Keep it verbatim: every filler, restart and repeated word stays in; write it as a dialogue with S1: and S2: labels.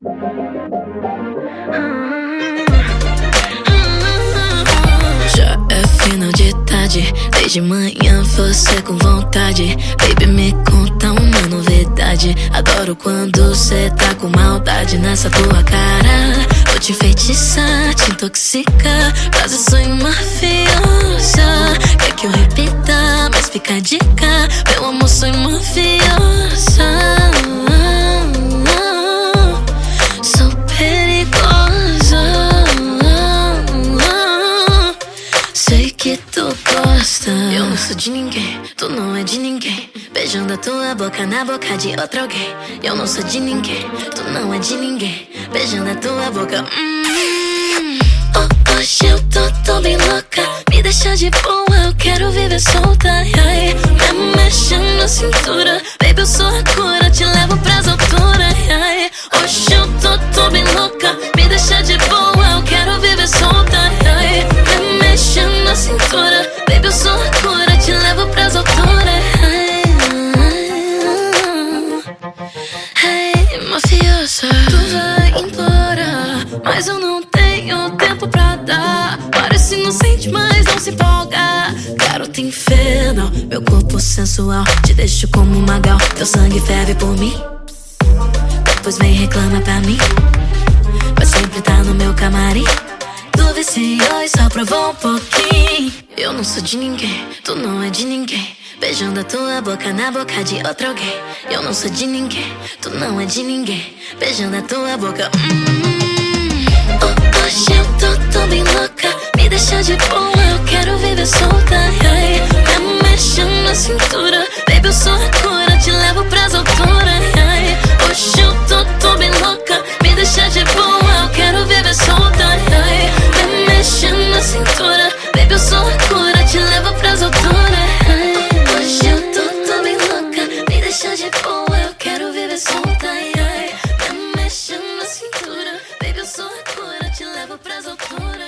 S1: Já é final de tarde, desde manhã você com vontade. Baby, me conta uma novidade. Adoro quando cê tá com maldade nessa tua cara. Vou te enfeitiçar, te intoxicar, fazer sonho mafiosa. Quer que eu repita, mas fica a dica. Meu amor, sou mafiosa. Sou perigosa. Sei que tu gosta. Eu não sou de ninguém, tu não é de ninguém. Beijando a tua boca na boca de outro alguém. Eu não sou de ninguém, tu não é de ninguém. Beijando a tua boca. hum. Oh, hoje eu tô, tô bem louca. Me deixa de boa, eu quero viver solta. Ai, me mexe na cintura. Baby, eu sou a cura, te levo pras alturas. Ai, hoje eu tô, tô bem louca. Me deixa de boa, eu quero viver solta. Ai, me mexe na cintura. Baby, eu sou a cura, te levo pras alturas. Ai, ai, mafiosa. Tu vai embora, mas eu não tenho tempo pra dar. Parece inocente, mas não se empolga. Garota infernal, meu corpo sensual, te deixo como uma gal. Teu sangue ferve por mim, depois vem reclama pra mim, mas sempre tá no meu camarim. Tu viciou e só provou um pouquinho. Eu não sou de ninguém, tu não é de ninguém. Beijando a tua boca na boca de outro alguém. Eu não sou de ninguém, tu não é de ninguém. Beijando a tua boca. hum. Oh, hoje eu tô, tô bem louca. Me deixa de boa, eu quero viver solta. Ai, me mexe na cintura. Baby, eu sou a cura, te levo pras alturas. Ai, hoje eu tô, tô bem louca. Me deixa de boa, eu quero viver solta. Ai, me mexe na cintura. Baby, eu sou a cura, te levo pras alturas. Ai, hoje eu tô, tô bem louca. Me deixa de boa, eu quero viver solta. Ai, me mexe na cintura. Baby, eu sou a cura, te levo pras alturas.